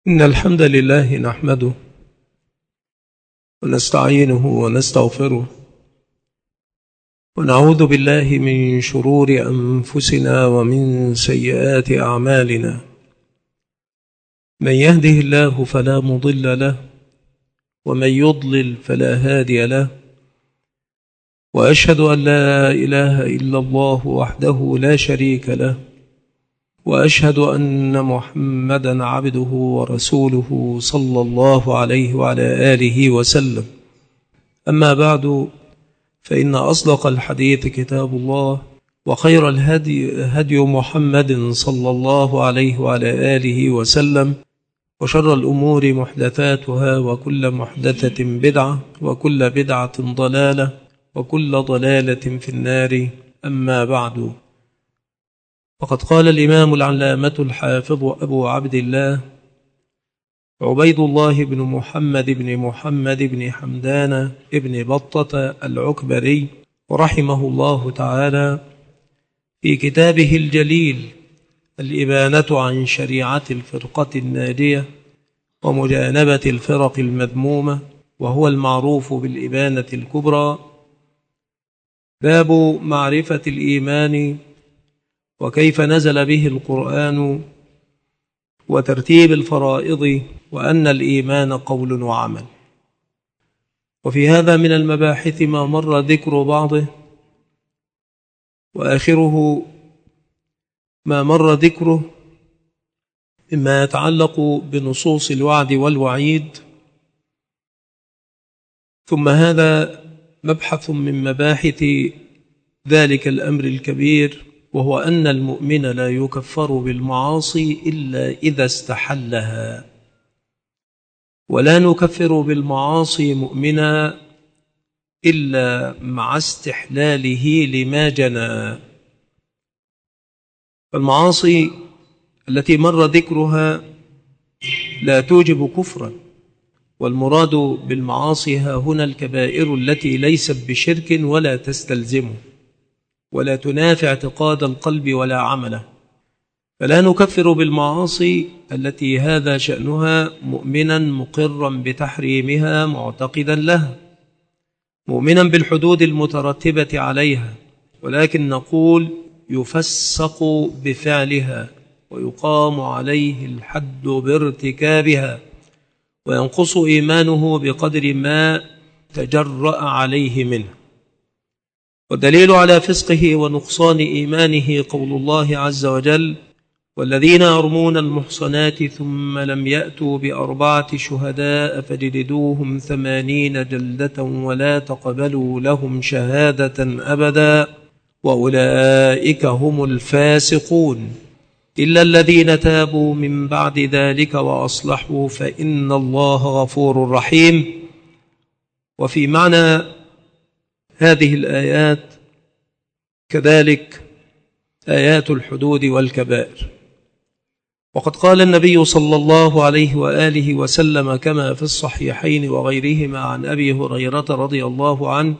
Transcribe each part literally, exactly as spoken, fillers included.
إن الحمد لله نحمده ونستعينه ونستغفره ونعوذ بالله من شرور أنفسنا ومن سيئات أعمالنا. من يهده الله فلا مضل له ومن يضلل فلا هادي له، وأشهد أن لا إله إلا الله وحده لا شريك له، وأشهد أن محمدا عبده ورسوله صلى الله عليه وعلى آله وسلم. أما بعد، فإن أصدق الحديث كتاب الله، وخير الهدي هدي محمد صلى الله عليه وعلى آله وسلم، وشر الأمور محدثاتها، وكل محدثة بدعة، وكل بدعة ضلالة، وكل ضلالة في النار. أما بعد، وقد قال الإمام العلامة الحافظ أبو عبد الله عبيد الله بن محمد بن محمد بن حمدان بن بطة العكبري رحمه الله تعالى في كتابه الجليل الإبانة عن شريعة الفرقة الناجية ومجانبة الفرق المذمومة، وهو المعروف بالإبانة الكبرى، باب معرفة الإيمان وكيف نزل به القرآن وترتيب الفرائض، وأن الإيمان قول وعمل. وفي هذا من المباحث ما مر ذكر بعضه، وآخره ما مر ذكره مما يتعلق بنصوص الوعد والوعيد. ثم هذا مبحث من مباحث ذلك الأمر الكبير، وهو أن المؤمن لا يكفر بالمعاصي إلا إذا استحلها، ولا نكفر بالمعاصي مؤمنا إلا مع استحلاله لما جنى. فالمعاصي التي مر ذكرها لا توجب كفرا، والمراد بالمعاصي ها هنا الكبائر التي ليست بشرك ولا تستلزمه ولا تنافي اعتقاد القلب ولا عمله. فلا نكفر بالمعاصي التي هذا شأنها مؤمنا مقرا بتحريمها معتقدا لها، مؤمنا بالحدود المترتبة عليها، ولكن نقول يفسق بفعلها ويقام عليه الحد بارتكابها، وينقص إيمانه بقدر ما تجرأ عليه منه. والدليل على فسقه ونقصان إيمانه قول الله عز وجل: والذين يرمون المحصنات ثم لم يأتوا بأربعة شهداء فجلدوهم ثمانين جلدة ولا تقبلوا لهم شهادة أبدا وأولئك هم الفاسقون إلا الذين تابوا من بعد ذلك وأصلحوا فإن الله غفور رحيم. وفي معنى هذه الآيات كذلك آيات الحدود والكبائر. وقد قال النبي صلى الله عليه وآله وسلم كما في الصحيحين وغيرهما عن أبي هريرة رضي الله عنه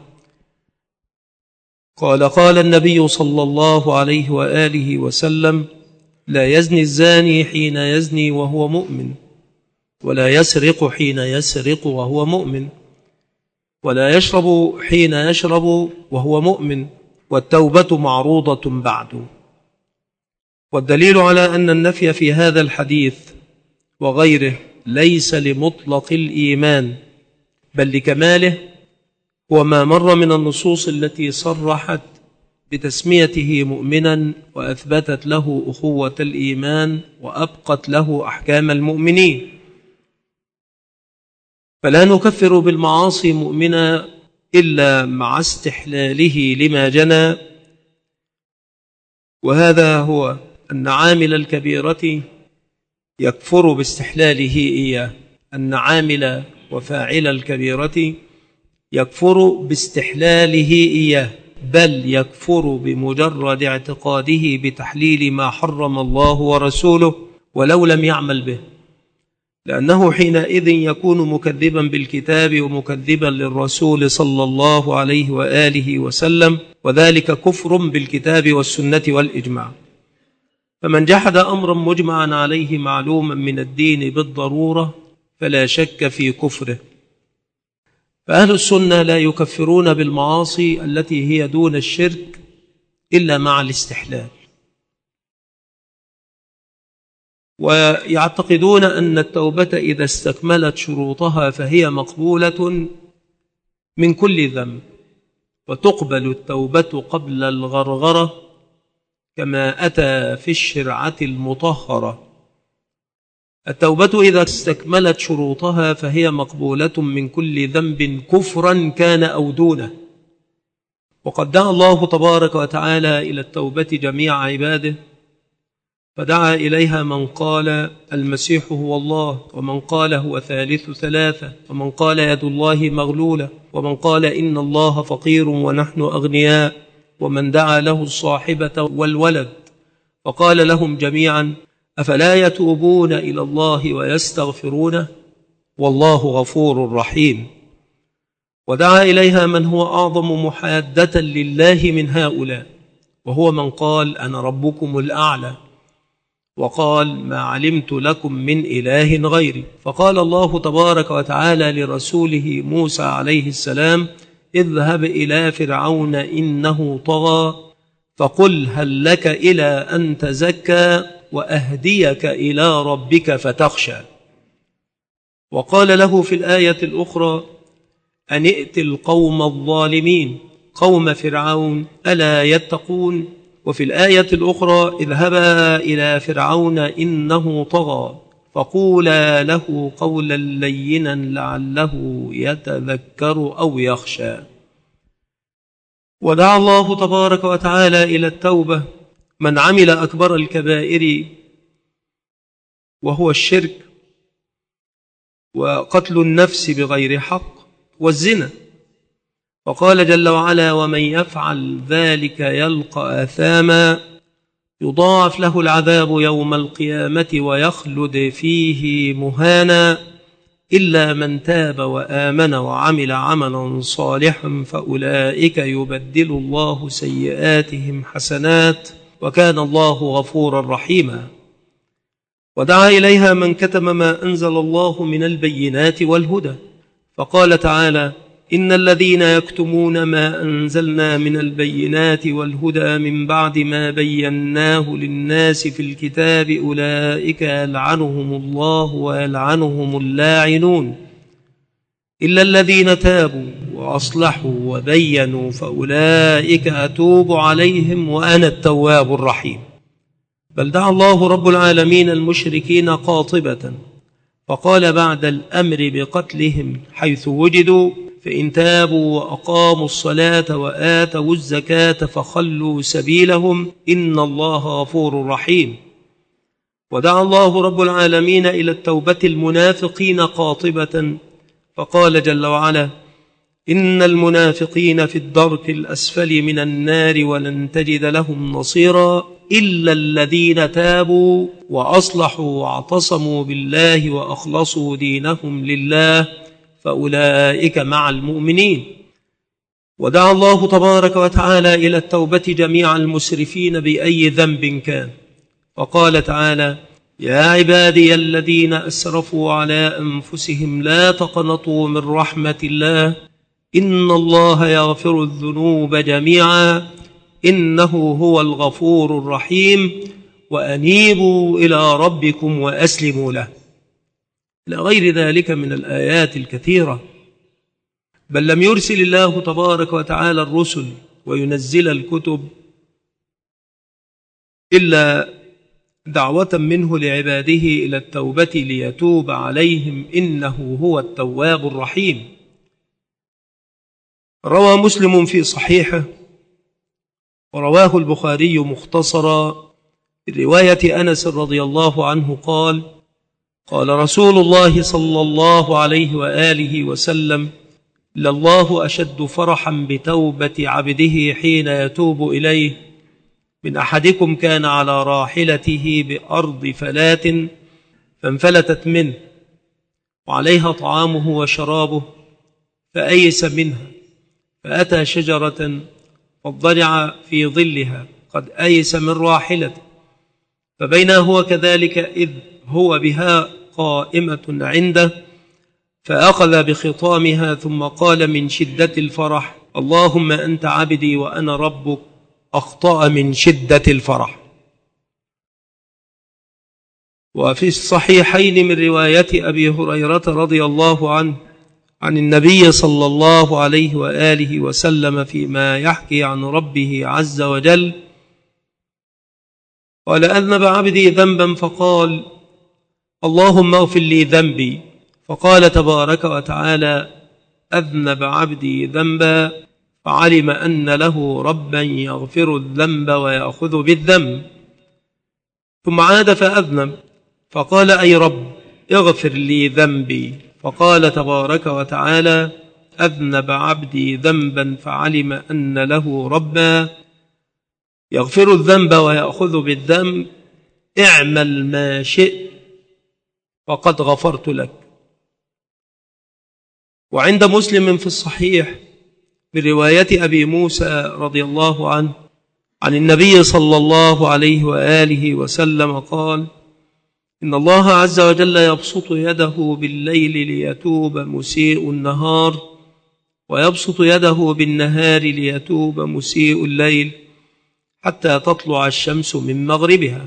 قال: قال النبي صلى الله عليه وآله وسلم: لا يزني الزاني حين يزني وهو مؤمن، ولا يسرق حين يسرق وهو مؤمن، ولا يشرب حين يشرب وهو مؤمن، والتوبة معروضة بعد. والدليل على أن النفي في هذا الحديث وغيره ليس لمطلق الإيمان بل لكماله، وما مر من النصوص التي صرحت بتسميته مؤمنا وأثبتت له أخوة الإيمان وأبقت له أحكام المؤمنين. فلا نكفر بالمعاصي مؤمنا إلا مع استحلاله لما جنى. وهذا هو أن عامل الكبيرة يكفر باستحلاله إياه، أن عامل وفاعل الكبيرة يكفر باستحلاله إياه، بل يكفر بمجرد اعتقاده بتحليل ما حرم الله ورسوله ولو لم يعمل به، لأنه حينئذ يكون مكذبا بالكتاب ومكذبا للرسول صلى الله عليه وآله وسلم، وذلك كفر بالكتاب والسنة والإجماع. فمن جحد أمرا مجمعا عليه معلوما من الدين بالضرورة فلا شك في كفره. فأهل السنة لا يكفرون بالمعاصي التي هي دون الشرك إلا مع الاستحلال، ويعتقدون أن التوبة إذا استكملت شروطها فهي مقبولة من كل ذنب، وتقبل التوبة قبل الغرغرة كما أتى في الشرعة المطهرة. التوبة إذا استكملت شروطها فهي مقبولة من كل ذنب كفرا كان أو دونه. وقد دعا الله تبارك وتعالى إلى التوبة جميع عباده، فدعا إليها من قال المسيح هو الله، ومن قال هو ثالث ثلاثة، ومن قال يد الله مغلولة، ومن قال إن الله فقير ونحن أغنياء، ومن دعا له الصاحبة والولد، فقال لهم جميعا أفلا يتوبون إلى الله ويستغفرونه والله غفور رحيم. ودعا إليها من هو أعظم محادة لله من هؤلاء، وهو من قال أنا ربكم الأعلى، وقال ما علمت لكم من إله غيري. فقال الله تبارك وتعالى لرسوله موسى عليه السلام اذهب إلى فرعون إنه طغى فقل هل لك إلى أن تزكى وأهديك إلى ربك فتخشى. وقال له في الآية الأخرى أن ائت القوم الظالمين قوم فرعون ألا يتقون. وفي الآية الأخرى اذهبا إلى فرعون إنه طغى فقولا له قولا لينا لعله يتذكر أو يخشى. ودعا الله تبارك وتعالى إلى التوبة من عمل أكبر الكبائر وهو الشرك وقتل النفس بغير حق والزنا، فقال جل وعلا ومن يفعل ذلك يلقى آثاما يضاعف له العذاب يوم القيامة ويخلد فيه مهانا إلا من تاب وآمن وعمل عملا صالحا فأولئك يبدل الله سيئاتهم حسنات وكان الله غفورا رحيما. ودعا إليها من كتم ما أنزل الله من البينات والهدى، فقال تعالى إن الذين يكتمون ما أنزلنا من البينات والهدى من بعد ما بيناه للناس في الكتاب أولئك يلعنهم الله ويلعنهم اللاعنون إلا الذين تابوا وأصلحوا وبينوا فأولئك أتوب عليهم وأنا التواب الرحيم. بل دعا الله رب العالمين المشركين قاطبة فقال بعد الأمر بقتلهم حيث وجدوا فإن تابوا وأقاموا الصلاة وآتوا الزكاة فخلوا سبيلهم إن الله غفور رحيم. ودعا الله رب العالمين إلى التوبة المنافقين قاطبة فقال جل وعلا إن المنافقين في الدرك الأسفل من النار ولن تجد لهم نصيرا إلا الذين تابوا وأصلحوا واعتصموا بالله وأخلصوا دينهم لله فأولئك مع المؤمنين. ودعا الله تبارك وتعالى إلى التوبة جميع المسرفين بأي ذنب كان، فقال تعالى يا عبادي الذين أسرفوا على أنفسهم لا تقنطوا من رحمة الله إن الله يغفر الذنوب جميعا إنه هو الغفور الرحيم وأنيبوا إلى ربكم وأسلموا له، إلى غير ذلك من الآيات الكثيرة. بل لم يرسل الله تبارك وتعالى الرسل وينزل الكتب إلا دعوة منه لعباده إلى التوبة ليتوب عليهم إنه هو التواب الرحيم. روى مسلم في صحيحه ورواه البخاري مختصرا برواية أنس رضي الله عنه قال قال رسول الله صلى الله عليه وآله وسلم لله أشد فرحا بتوبة عبده حين يتوب إليه من أحدكم كان على راحلته بأرض فلاة فانفلتت منه وعليها طعامه وشرابه فأيس منها فأتى شجرة فاضطجع في ظلها قد أيس من راحلته فبينا هو كذلك إذ هو بها قائمة عنده فأخذ بخطامها ثم قال من شدة الفرح: اللهم أنت عبدي وأنا ربك، أخطأ من شدة الفرح. وفي الصحيحين من رواية أبي هريرة رضي الله عنه عن النبي صلى الله عليه وآله وسلم فيما يحكي عن ربه عز وجل قال: أذنب عبدي ذنبا فقال: اللهم اغفر لي ذنبي، فقال تبارك وتعالى: أذنب عبدي ذنبا فعلم أن له ربا يغفر الذنب ويأخذ بالذنب، ثم عاد فأذنب فقال: أي رب اغفر لي ذنبي، فقال تبارك وتعالى: أذنب عبدي ذنبا فعلم أن له ربا يغفر الذنب ويأخذ بالذنب، اعمل ما شئت فقد غفرت لك. وعند مسلم في الصحيح برواية أبي موسى رضي الله عنه عن النبي صلى الله عليه وآله وسلم قال: إن الله عز وجل يبسط يده بالليل ليتوب مسيء النهار، ويبسط يده بالنهار ليتوب مسيء الليل، حتى تطلع الشمس من مغربها.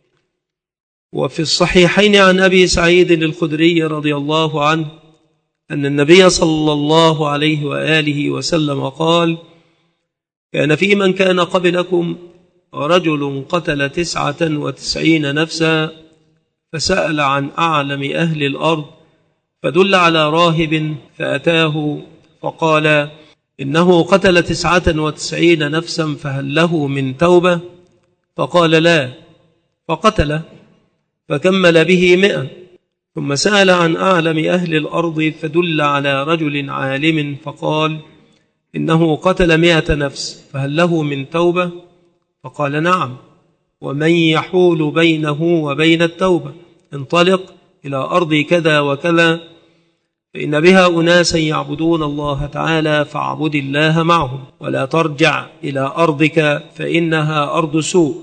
وفي الصحيحين عن أبي سعيد الخدري رضي الله عنه أن النبي صلى الله عليه وآله وسلم قال: كان في من كان قبلكم رجل قتل تسعة وتسعين نفسا، فسأل عن أعلم أهل الأرض فدل على راهب فأتاه فقال: إنه قتل تسعة وتسعين نفسا فهل له من توبة؟ فقال: لا، فقتله فكمل به مئة. ثم سأل عن أعلم أهل الأرض فدل على رجل عالم فقال: إنه قتل مئة نفس فهل له من توبة؟ فقال: نعم، ومن يحول بينه وبين التوبة؟ انطلق إلى أرض كذا وكذا، فإن بها أناسا يعبدون الله تعالى فاعبد الله معهم، ولا ترجع إلى أرضك فإنها أرض سوء.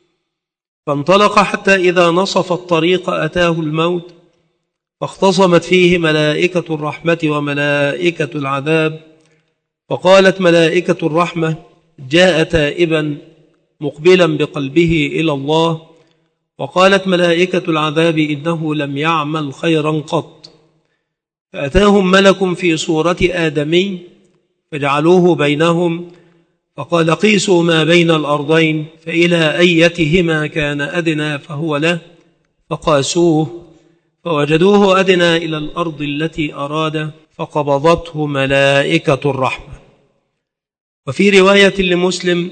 فانطلق حتى إذا نصف الطريق أتاه الموت، فاختصمت فيه ملائكة الرحمة وملائكة العذاب، فقالت ملائكة الرحمة: جاء تائبا مقبلا بقلبه إلى الله، وقالت ملائكة العذاب: إنه لم يعمل خيرا قط. فأتاهم ملك في صورة آدمي فجعلوه بينهم، فقال: قيسوا ما بين الأرضين فإلى أيتهما كان أدنى فهو له، فقاسوه فوجدوه أدنى إلى الأرض التي أراد، فقبضته ملائكة الرحمة. وفي رواية لمسلم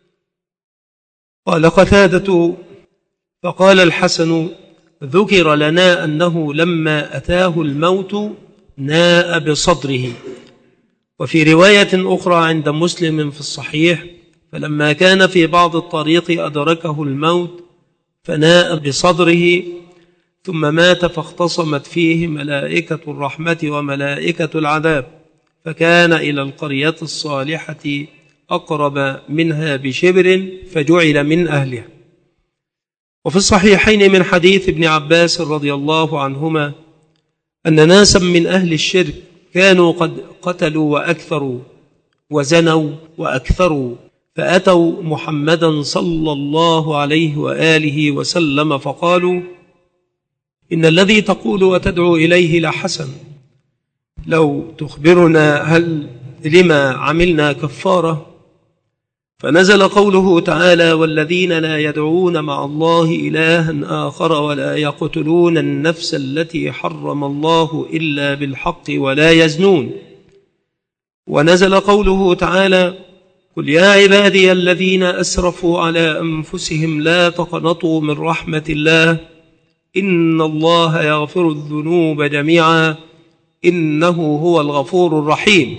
قال قتادة: فقال الحسن: ذكر لنا أنه لما أتاه الموت ناء بصدره. وفي رواية أخرى عند مسلم في الصحيح: فلما كان في بعض الطريق أدركه الموت فناء بصدره، ثم مات فاختصمت فيه ملائكة الرحمة وملائكة العذاب، فكان إلى القرية الصالحة أقرب منها بشبر فجعل من أهلها. وفي الصحيحين من حديث ابن عباس رضي الله عنهما أن ناسا من أهل الشرك كانوا قد قتلوا وأكثروا وزنوا وأكثروا، فأتوا محمدا صلى الله عليه وآله وسلم فقالوا: إن الذي تقول وتدعو إليه لحسن، لو تخبرنا هل لما عملنا كفارة؟ فنزل قوله تعالى: والذين لا يدعون مع الله إلها آخر ولا يقتلون النفس التي حرم الله إلا بالحق ولا يزنون. ونزل قوله تعالى: قل يا عبادي الذين أسرفوا على أنفسهم لا تقنطوا من رحمة الله إن الله يغفر الذنوب جميعا إنه هو الغفور الرحيم.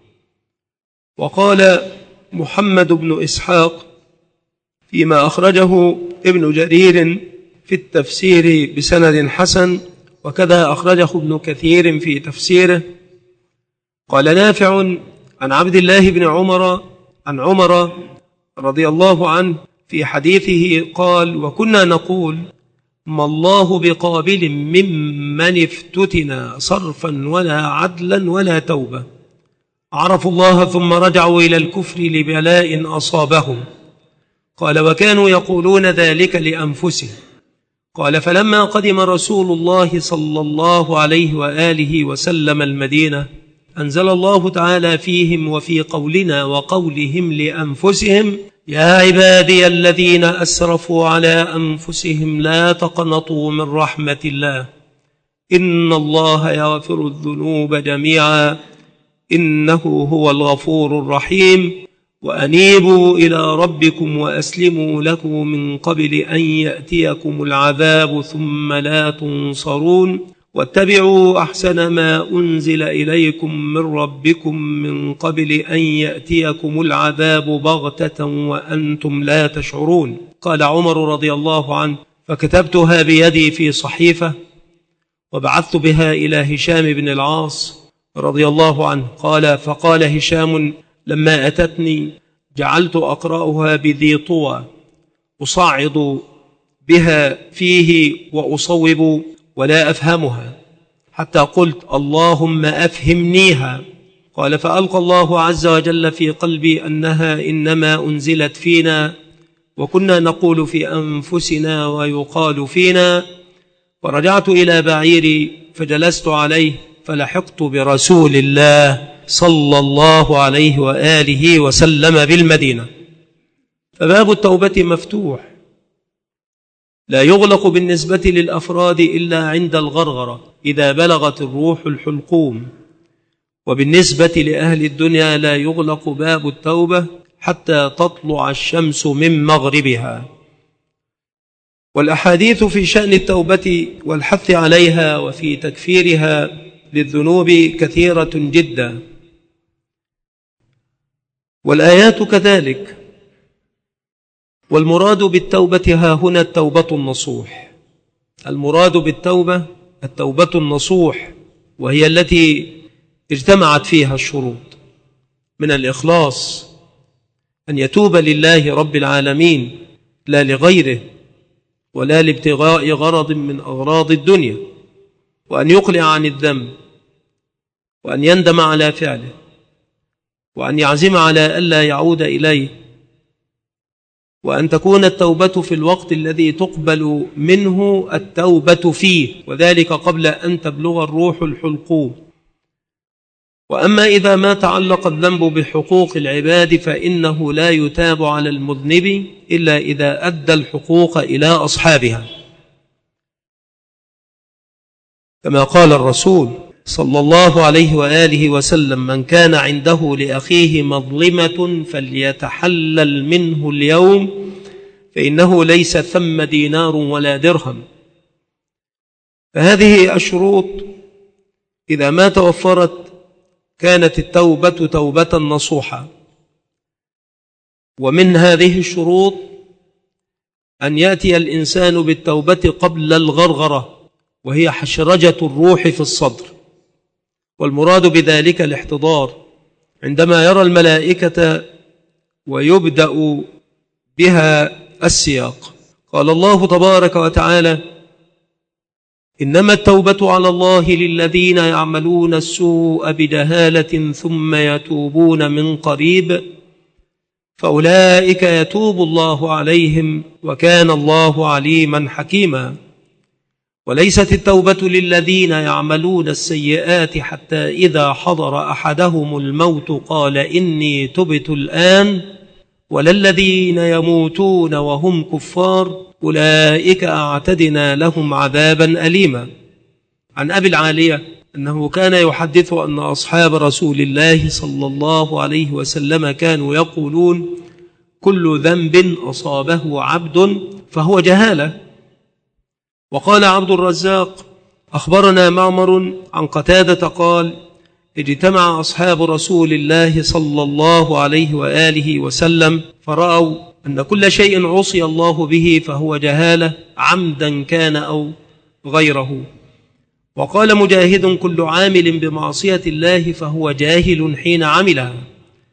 وقال محمد بن إسحاق فيما أخرجه ابن جرير في التفسير بسند حسن، وكذا أخرجه ابن كثير في تفسيره، قال نافع عن عبد الله بن عمر عن عمر رضي الله عنه في حديثه قال: وكنا نقول ما الله بقابل ممن افتتن صرفا ولا عدلا ولا توبة، عرفوا الله ثم رجعوا إلى الكفر لبلاء أصابهم. قال: وكانوا يقولون ذلك لأنفسهم. قال: فلما قدم رسول الله صلى الله عليه وآله وسلم المدينة أنزل الله تعالى فيهم وفي قولنا وقولهم لأنفسهم: يا عبادي الذين أسرفوا على أنفسهم لا تقنطوا من رحمة الله إن الله يغفر الذنوب جميعا إنه هو الغفور الرحيم، وأنيبوا إلى ربكم وأسلموا له من قبل أن يأتيكم العذاب ثم لا تنصرون، واتبعوا أحسن ما أنزل إليكم من ربكم من قبل أن يأتيكم العذاب بغتة وأنتم لا تشعرون. قال عمر رضي الله عنه: فكتبتها بيدي في صحيفة وبعثت بها إلى هشام بن العاص رضي الله عنه. قال: فقال هشام لما أتتني جعلت أقرأها بذي طوى أصعد بها فيه وأصوب ولا أفهمها، حتى قلت اللهم أفهمنيها. قال: فألقى الله عز وجل في قلبي أنها إنما أنزلت فينا، وكنا نقول في أنفسنا ويقال فينا. ورجعت إلى بعيري فجلست عليه فلحقت برسول الله صلى الله عليه وآله وسلم بالمدينة. فباب التوبة مفتوح، لا يغلق بالنسبة للأفراد إلا عند الغرغرة إذا بلغت الروح الحلقوم، وبالنسبة لأهل الدنيا لا يغلق باب التوبة حتى تطلع الشمس من مغربها. والأحاديث في شأن التوبة والحث عليها وفي تكفيرها للذنوب كثيرة جدا، والآيات كذلك. والمراد بالتوبة ها هنا التوبة النصوح. المراد بالتوبة التوبة النصوح، وهي التي اجتمعت فيها الشروط من الإخلاص، أن يتوب لله رب العالمين لا لغيره ولا لابتغاء غرض من أغراض الدنيا، وأن يقلع عن الذنب، وأن يندم على فعله، وأن يعزم على ألا يعود إليه، وأن تكون التوبة في الوقت الذي تقبل منه التوبة فيه، وذلك قبل أن تبلغ الروح الحلقوم. وأما إذا ما تعلق الذنب بحقوق العباد فإنه لا يتاب على المذنب إلا إذا أدى الحقوق إلى أصحابها، كما قال الرسول صلى الله عليه وآله وسلم: من كان عنده لأخيه مظلمة فليتحلل منه اليوم فإنه ليس ثم دينار ولا درهم. فهذه الشروط إذا ما توفرت كانت التوبة توبة نصوحة. ومن هذه الشروط أن يأتي الإنسان بالتوبة قبل الغرغرة، وهي حشرجة الروح في الصدر، والمراد بذلك الاحتضار عندما يرى الملائكة ويبدأ بها السياق. قال الله تبارك وتعالى: إنما التوبة على الله للذين يعملون السوء بجهالة ثم يتوبون من قريب فأولئك يتوب الله عليهم وكان الله عليما حكيما. وليست التوبة للذين يعملون السيئات حتى إذا حضر أحدهم الموت قال إني تبت الآن، ولا الذين يموتون وهم كفار أولئك أعتدنا لهم عذابا أليما. عن أبي العالية أنه كان يحدث أن أصحاب رسول الله صلى الله عليه وسلم كانوا يقولون: كل ذنب أصابه عبد فهو جهالة. وقال عبد الرزاق: أخبرنا معمر عن قتادة قال: اجتمع أصحاب رسول الله صلى الله عليه وآله وسلم فرأوا أن كل شيء عصي الله به فهو جهالة عمدا كان أو غيره. وقال مجاهد: كل عامل بمعصية الله فهو جاهل حين عملها.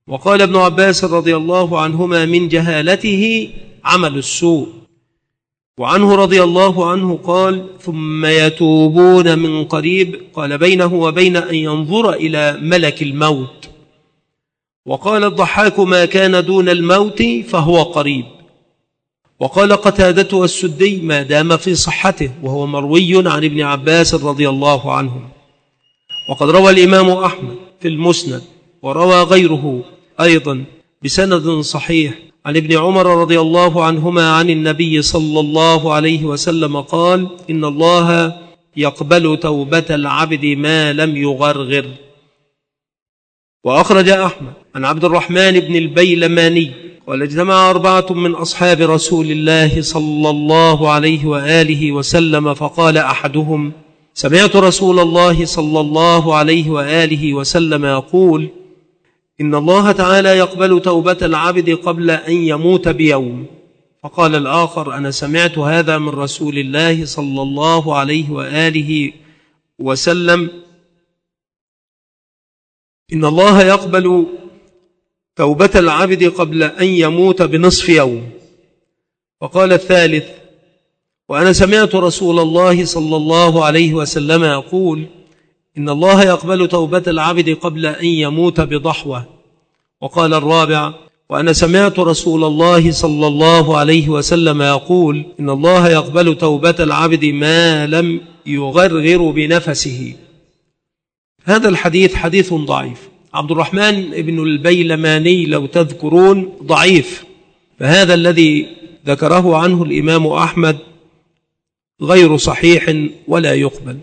وقال ابن عباس رضي الله عنهما من جهالته عمل السوء. وعنه رضي الله عنه قال ثم يتوبون من قريب، قال بينه وبين أن ينظر إلى ملك الموت. وقال الضحاك ما كان دون الموت فهو قريب. وقال قتادة والسدي ما دام في صحته، وهو مروي عن ابن عباس رضي الله عنهم. وقد روى الإمام أحمد في المسند وروى غيره أيضا بسند صحيح عن ابن عمر رضي الله عنهما عن النبي صلى الله عليه وسلم قال إن الله يقبل توبة العبد ما لم يغرغر. وأخرج أحمد عن عبد الرحمن بن البيلماني قال اجتمع أربعة من أصحاب رسول الله صلى الله عليه وآله وسلم فقال أحدهم سمعت رسول الله صلى الله عليه وآله وسلم يقول إن الله تعالى يقبل توبة العبد قبل أن يموت بيوم. فقال الآخر أنا سمعت هذا من رسول الله صلى الله عليه وآله وسلم إن الله يقبل توبة العبد قبل أن يموت بنصف يوم. وقال الثالث وأنا سمعت رسول الله صلى الله عليه وسلم يقول إن الله يقبل توبة العبد قبل أن يموت بضحوة. وقال الرابع وأنا سمعت رسول الله صلى الله عليه وسلم يقول إن الله يقبل توبة العبد ما لم يغرغر بنفسه. هذا الحديث حديث ضعيف. عبد الرحمن بن البيلماني لو تذكرون ضعيف، فهذا الذي ذكره عنه الإمام أحمد غير صحيح ولا يقبل.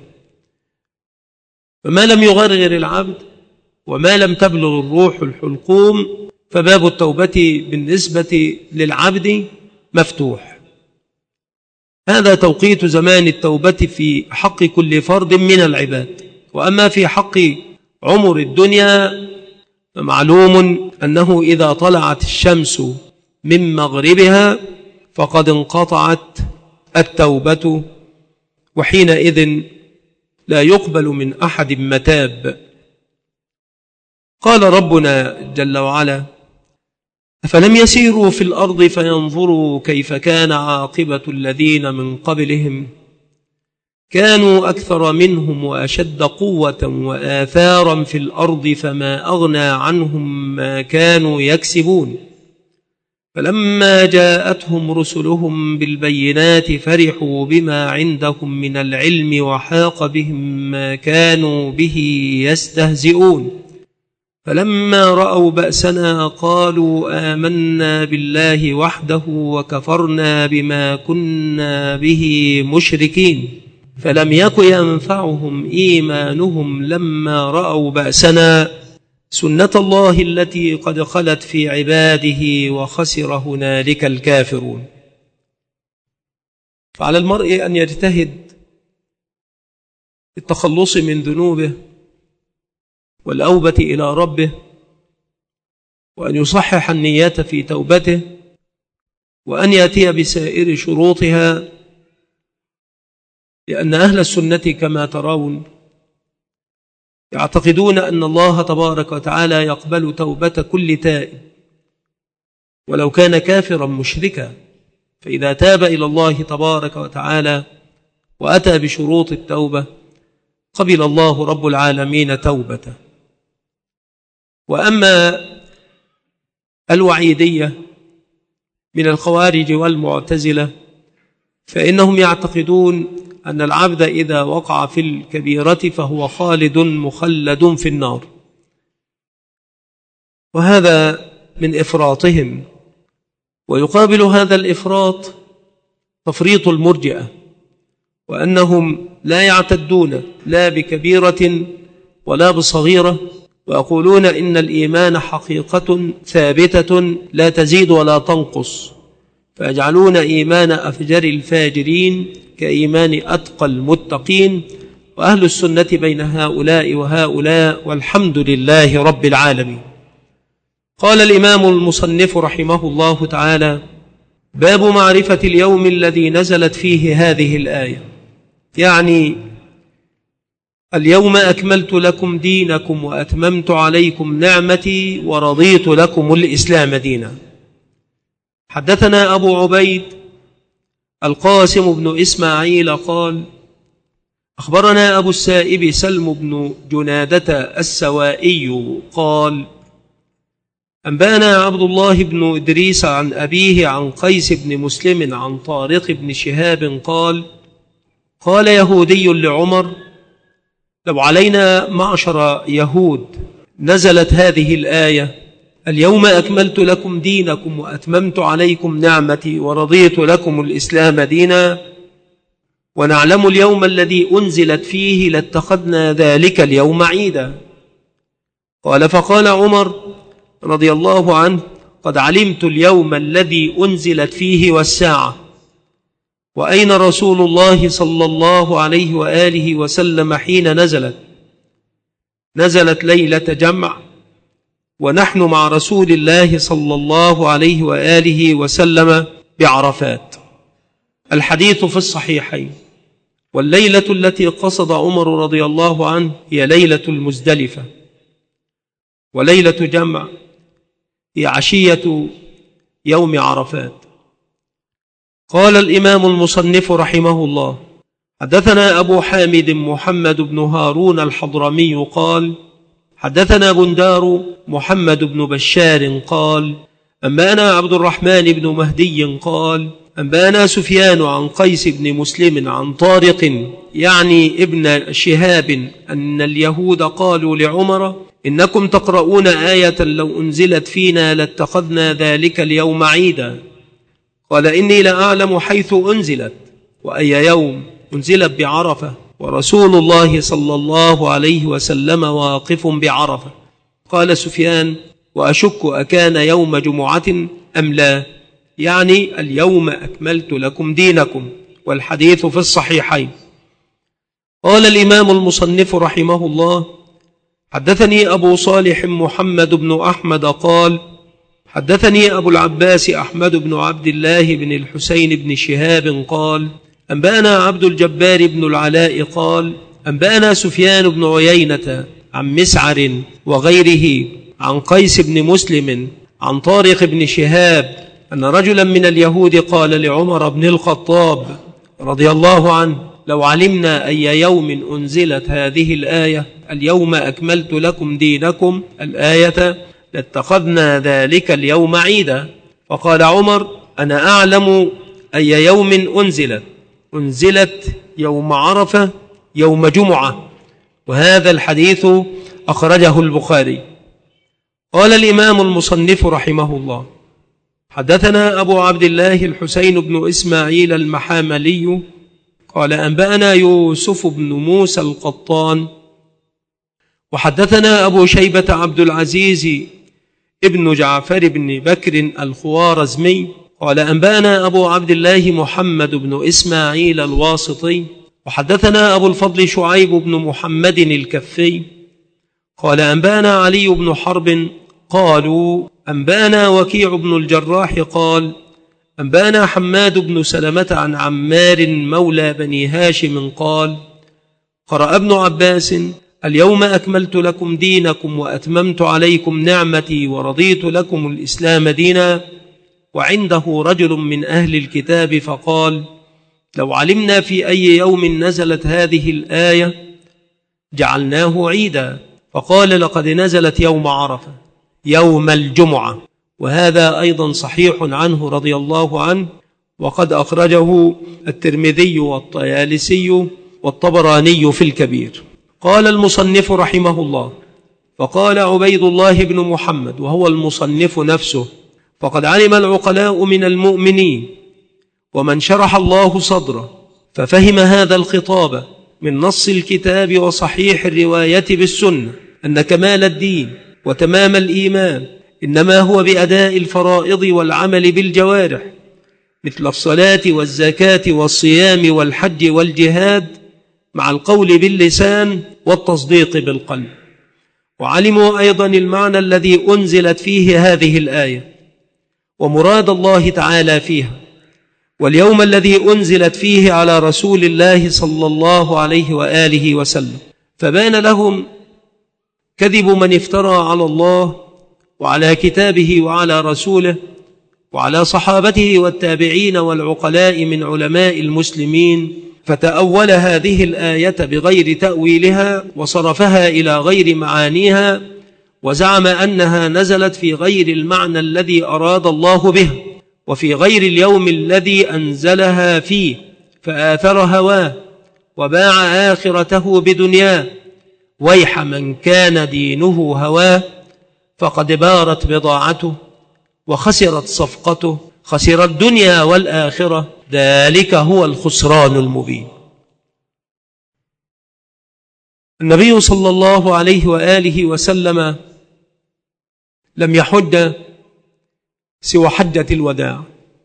فما لم يغرغر العبد وما لم تبلغ الروح الحلقوم فباب التوبة بالنسبة للعبد مفتوح. هذا توقيت زمان التوبة في حق كل فرد من العباد. وأما في حق عمر الدنيا فمعلوم أنه إذا طلعت الشمس من مغربها فقد انقطعت التوبة، وحينئذ لا يقبل من أحد متاب. قال ربنا جل وعلا أفلم يسيروا في الأرض فينظروا كيف كان عاقبة الذين من قبلهم كانوا أكثر منهم وأشد قوة وآثارا في الأرض فما أغنى عنهم ما كانوا يكسبون فلما جاءتهم رسلهم بالبينات فرحوا بما عندهم من العلم وحاق بهم ما كانوا به يستهزئون فلما رأوا بأسنا قالوا آمنا بالله وحده وكفرنا بما كنا به مشركين فلم يك ينفعهم إيمانهم لما رأوا بأسنا سنة الله التي قد خلت في عباده وخسر هنالك الكافرون. فعلى المرء أن يجتهد التخلص من ذنوبه والأوبة إلى ربه، وأن يصحح النية في توبته، وأن يأتي بسائر شروطها، لأن أهل السنة كما ترون يعتقدون أن الله تبارك وتعالى يقبل توبة كل تائب ولو كان كافرا مشركا، فإذا تاب إلى الله تبارك وتعالى وأتى بشروط التوبة قبل الله رب العالمين توبته. وأما الوعيدية من الخوارج والمعتزلة فإنهم يعتقدون أن العبد إذا وقع في الكبيرة فهو خالد مخلد في النار، وهذا من إفراطهم. ويقابل هذا الإفراط تفريط المرجئة، وأنهم لا يعتدون لا بكبيرة ولا بصغيرة، ويقولون إن الإيمان حقيقة ثابتة لا تزيد ولا تنقص، فيجعلون إيمان أفجر الفاجرين كإيمان أتقى المتقين. وأهل السنة بين هؤلاء وهؤلاء والحمد لله رب العالمين. قال الإمام المصنف رحمه الله تعالى باب معرفة اليوم الذي نزلت فيه هذه الآية، يعني اليوم أكملت لكم دينكم وأتممت عليكم نعمتي ورضيت لكم الإسلام دينا. حدثنا أبو عبيد القاسم بن إسماعيل قال أخبرنا أبو السائب سلم بن جنادة السوائي قال أنبانا عبد الله بن إدريس عن أبيه عن قيس بن مسلم عن طارق بن شهاب قال قال يهودي لعمر لو علينا معشر يهود نزلت هذه الآية اليوم أكملت لكم دينكم وأتممت عليكم نعمتي ورضيت لكم الإسلام دينا ونعلم اليوم الذي أنزلت فيه لاتخذنا ذلك اليوم عيدا. قال فقال عمر رضي الله عنه قد علمت اليوم الذي أنزلت فيه والساعة، وأين رسول الله صلى الله عليه وآله وسلم حين نزلت؟ نزلت ليلة جمع ونحن مع رسول الله صلى الله عليه وآله وسلم بعرفات. الحديث في الصحيحين. والليلة التي قصد عمر رضي الله عنه هي ليلة المزدلفة، وليلة جمع هي عشية يوم عرفات. قال الإمام المصنف رحمه الله حدثنا أبو حامد محمد بن هارون الحضرمي قال حدثنا بندار محمد بن بشار قال أنبانا عبد الرحمن بن مهدي قال أنبانا سفيان عن قيس بن مسلم عن طارق يعني ابن شهاب أن اليهود قالوا لعمر إنكم تقرؤون آية لو أنزلت فينا لاتخذنا ذلك اليوم عيدا. قال إني لأعلم حيث أنزلت وأي يوم أنزلت بعرفة ورسول الله صلى الله عليه وسلم واقف بعرفة. قال سفيان وأشك أكان يوم جمعة أم لا، يعني اليوم أكملت لكم دينكم، والحديث في الصحيحين. قال الإمام المصنف رحمه الله حدثني أبو صالح محمد بن أحمد قال حدثني أبو العباس أحمد بن عبد الله بن الحسين بن شهاب قال أنبانا عبد الجبار بن العلاء قال أنبانا سفيان بن عيينة عن مسعر وغيره عن قيس بن مسلم عن طارق بن شهاب أن رجلا من اليهود قال لعمر بن الخطاب رضي الله عنه لو علمنا أي يوم أنزلت هذه الآية اليوم أكملت لكم دينكم الآية لاتخذنا ذلك اليوم عيدا. فقال عمر أنا أعلم أي يوم أنزلت أنزلت يوم عرفة يوم جمعة. وهذا الحديث أخرجه البخاري. قال الإمام المصنف رحمه الله حدثنا أبو عبد الله الحسين بن إسماعيل المحاملي قال أنبأنا يوسف بن موسى القطان وحدثنا أبو شيبة عبد العزيز ابن جعفر بن بكر الخوارزمي قال أنبأنا أبو عبد الله محمد بن إسماعيل الواسطي وحدثنا أبو الفضل شعيب بن محمد الكفي قال أنبأنا علي بن حرب قالوا أنبأنا وكيع بن الجراح قال أنبأنا حماد بن سلمة عن عمار مولى بني هاشم قال قرأ ابن عباس اليوم أكملت لكم دينكم وأتممت عليكم نعمتي ورضيت لكم الإسلام دينا. وعنده رجل من أهل الكتاب فقال لو علمنا في أي يوم نزلت هذه الآية جعلناه عيدا. فقال لقد نزلت يوم عرفة يوم الجمعة. وهذا أيضا صحيح عنه رضي الله عنه، وقد أخرجه الترمذي والطيالسي والطبراني في الكبير. قال المصنف رحمه الله فقال عبيد الله بن محمد وهو المصنف نفسه فقد علم العقلاء من المؤمنين ومن شرح الله صدره ففهم هذا الخطاب من نص الكتاب وصحيح الرواية بالسنة أن كمال الدين وتمام الإيمان إنما هو بأداء الفرائض والعمل بالجوارح مثل الصلاة والزكاة والصيام والحج والجهاد مع القول باللسان والتصديق بالقلب. وعلموا أيضا المعنى الذي أنزلت فيه هذه الآية ومراد الله تعالى فيها، واليوم الذي أنزلت فيه على رسول الله صلى الله عليه وآله وسلم. فبان لهم كذب من افترى على الله وعلى كتابه وعلى رسوله وعلى صحابته والتابعين والعقلاء من علماء المسلمين، فتأول هذه الآية بغير تأويلها وصرفها إلى غير معانيها، وزعم أنها نزلت في غير المعنى الذي أراد الله به وفي غير اليوم الذي أنزلها فيه، فآثر هواه وباع آخرته بدنياه. ويح من كان دينه هواه فقد بارت بضاعته وخسرت صفقته، خسر الدنيا والآخرة، ذلك هو الخسران المبين. النبي صلى الله عليه وآله وسلم لم يحج سوى حجة الوداع،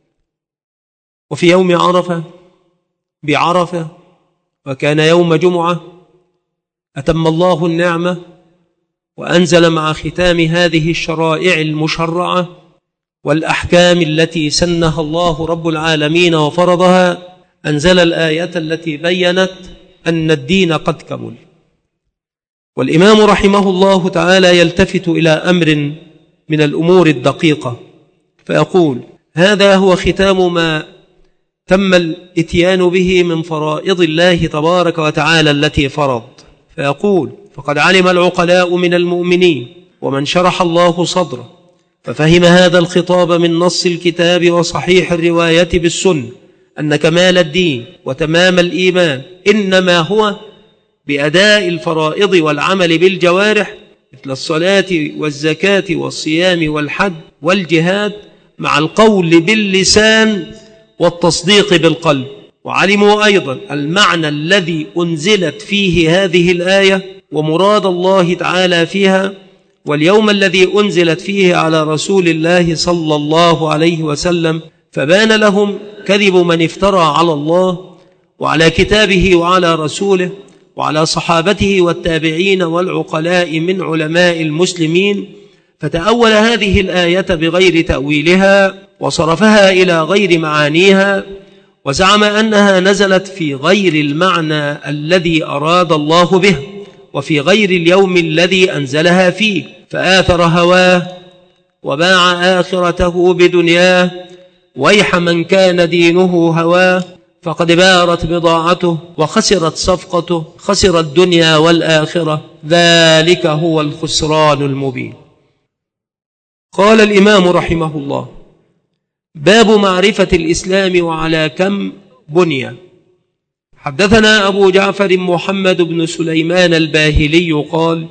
وفي يوم عرفة بعرفة وكان يوم جمعة أتم الله النعمة وأنزل مع ختام هذه الشرائع المشرعة والأحكام التي سنها الله رب العالمين وفرضها، أنزل الآية التي بيّنت أن الدين قد كمل. والإمام رحمه الله تعالى يلتفت إلى أمر من الأمور الدقيقة فيقول: هذا هو ختام ما تم الاتيان به من فرائض الله تبارك وتعالى التي فرض. فيقول: فقد علم العقلاء من المؤمنين ومن شرح الله صدره ففهم هذا الخطاب من نص الكتاب وصحيح الرواية بالسنة أن كمال الدين وتمام الإيمان إنما هو بأداء الفرائض والعمل بالجوارح مثل الصلاة والزكاة والصيام والحج والجهاد، مع القول باللسان والتصديق بالقلب. وعلموا أيضا المعنى الذي أنزلت فيه هذه الآية ومراد الله تعالى فيها، واليوم الذي أنزلت فيه على رسول الله صلى الله عليه وسلم، فبان لهم كذب من افترى على الله وعلى كتابه وعلى رسوله وعلى صحابته والتابعين والعقلاء من علماء المسلمين، فتأول هذه الآية بغير تأويلها وصرفها إلى غير معانيها، وزعم أنها نزلت في غير المعنى الذي أراد الله به وفي غير اليوم الذي أنزلها فيه، فآثر هواه وباع آخرته بدنياه. ويح من كان دينه هواه فقد بارت بضاعته وخسرت صفقته، خسر الدنيا والآخرة، ذلك هو الخسران المبين. قال الإمام رحمه الله: باب معرفة الإسلام وعلى كم بني. حدثنا أبو جعفر محمد بن سليمان الباهلي قال: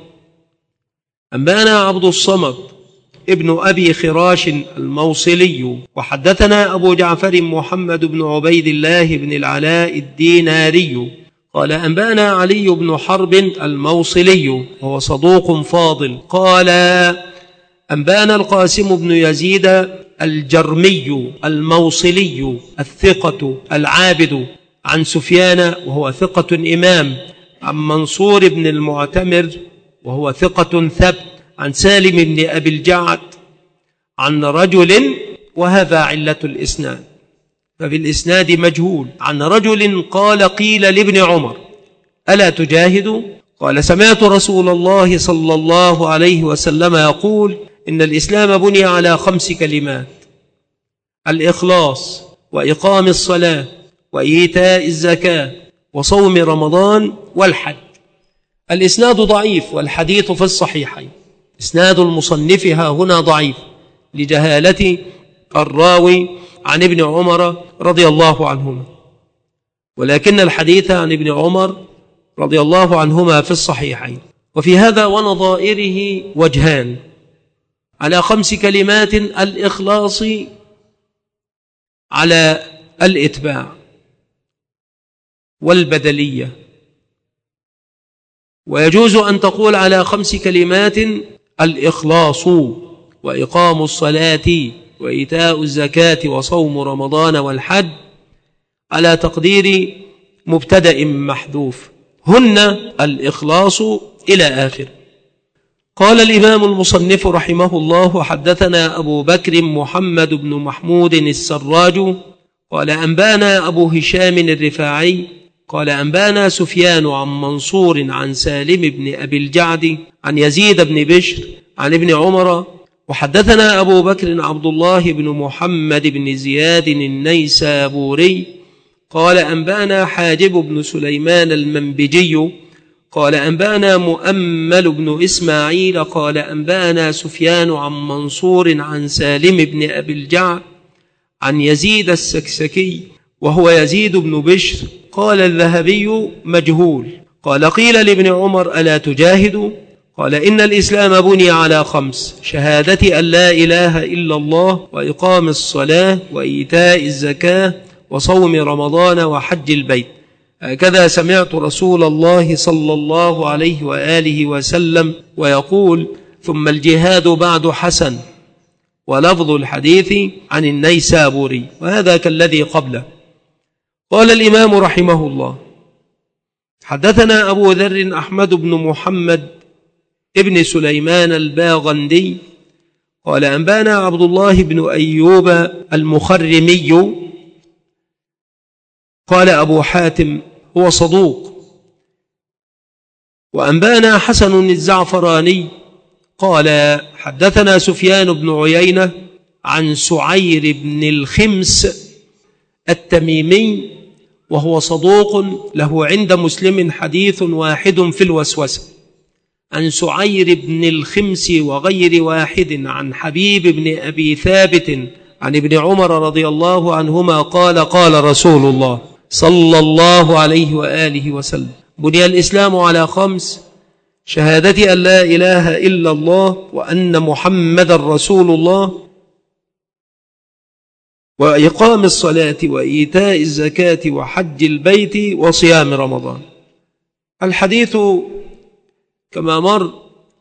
أنبانا عبد الصمد ابن أبي خراش الموصلي، وحدثنا أبو جعفر محمد بن عبيد الله بن العلاء الديناري قال: أنبانا علي بن حرب الموصلي وهو صدوق فاضل قال: أنبانا القاسم بن يزيد الجرمي الموصلي الثقة العابد عن سفيان وهو ثقة إمام، عن منصور بن المعتمر وهو ثقة ثبت، عن سالم بن أبي الجعد عن رجل، وهذا علة الإسناد، ففي الإسناد مجهول، عن رجل قال: قيل لابن عمر: ألا تجاهد؟ قال: سمعت رسول الله صلى الله عليه وسلم يقول: إن الإسلام بني على خمس كلمات: الإخلاص وإقام الصلاة وإيتاء الزكاة وصوم رمضان والحج. الإسناد ضعيف والحديث في الصحيحين. إسناد المصنف ها هنا ضعيف لجهالة الراوي عن ابن عمر رضي الله عنهما، ولكن الحديث عن ابن عمر رضي الله عنهما في الصحيحين. وفي هذا ونظائره وجهان: على خمس كلمات الإخلاص على الإتباع والبدلية، ويجوز أن تقول على خمس كلمات الإخلاص وإقام الصلاة وإيتاء الزكاة وصوم رمضان والحج على تقدير مبتدأ محذوف، هن الإخلاص إلى آخر. قال الإمام المصنف رحمه الله: حدثنا أبو بكر محمد بن محمود السراج قال: أنبانا أبو هشام الرفاعي قال أنبانا سفيان عن منصور عن سالم بن أبي الجعد عن يزيد بن بشر عن ابن عمر. وحدثنا أبو بكر عبد الله بن محمد بن زياد النيسابوري قال أنبانا حاجب بن سليمان المنبجي قال أنبانا مؤمل بن إسماعيل قال أنبانا سفيان عن منصور عن سالم بن أبي الجعد عن يزيد السكسكي وهو يزيد بن بشر قال الذهبي مجهول. قال قيل لابن عمر ألا تجاهد؟ قال إن الإسلام بني على خمس: شهادة أن لا إله إلا الله، وإقام الصلاة، وإيتاء الزكاة، وصوم رمضان، وحج البيت. هكذا سمعت رسول الله صلى الله عليه وآله وسلم ويقول: ثم الجهاد بعد حسن. ولفظ الحديث عن النيسابوري، وهذا كالذي قبله. قال الإمام رحمه الله: حدثنا أبو ذر أحمد بن محمد ابن سليمان الباغندي قال أنبانا عبد الله بن أيوب المخرمي قال أبو حاتم هو صدوق. وأنبانا حسن الزعفراني قال حدثنا سفيان بن عيينة عن سعير بن الخمس التميمي وهو صدوق له عند مسلم حديث واحد في الوسوسة، عن سعير بن الخمس وغير واحد عن حبيب بن أبي ثابت عن ابن عمر رضي الله عنهما قال قال رسول الله صلى الله عليه وآله وسلم: بني الإسلام على خمس: شهادة أن لا إله إلا الله وأن محمد رسول الله، وإقام الصلاة، وإيتاء الزكاة، وحج البيت، وصيام رمضان. الحديث كما مر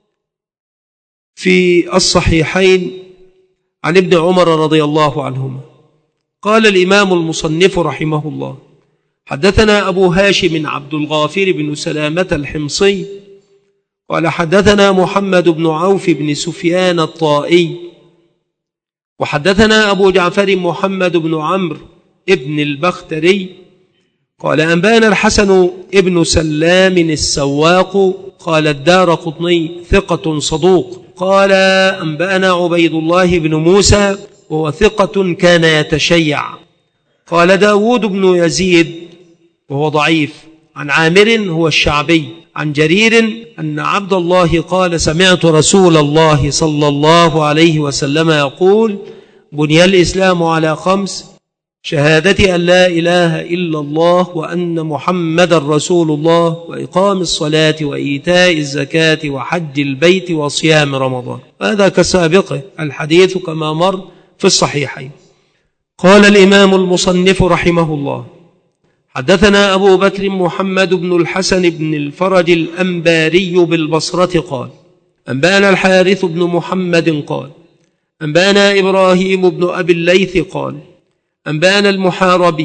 في الصحيحين عن ابن عمر رضي الله عنهما. قال الإمام المصنف رحمه الله: حدثنا أبو هاشم عبد الغافر بن سلامة الحمصي قال حدثنا محمد بن عوف بن سفيان الطائي وحدثنا أبو جعفر محمد بن عمرو ابن البختري قال أنبانا الحسن ابن سلام السواق قال الدارقطني ثقة صدوق قال أنبانا عبيد الله بن موسى وهو ثقة كان يتشيع قال داود بن يزيد وهو ضعيف عن عامر هو الشعبي عن جرير أن عبد الله قال سمعت رسول الله صلى الله عليه وسلم يقول: بني الإسلام على خمس: شهادة أن لا إله إلا الله وأن محمد رسول الله، وإقام الصلاة، وإيتاء الزكاة، وحج البيت، وصيام رمضان. هذا كسابقه الحديث كما مر في الصحيحين. قال الإمام المصنف رحمه الله: حدثنا أبو بكر محمد بن الحسن بن الفرج الأنباري بالبصرة قال أنبانا الحارث بن محمد قال أنبانا إبراهيم بن أبي الليث قال أنبانا المحاربي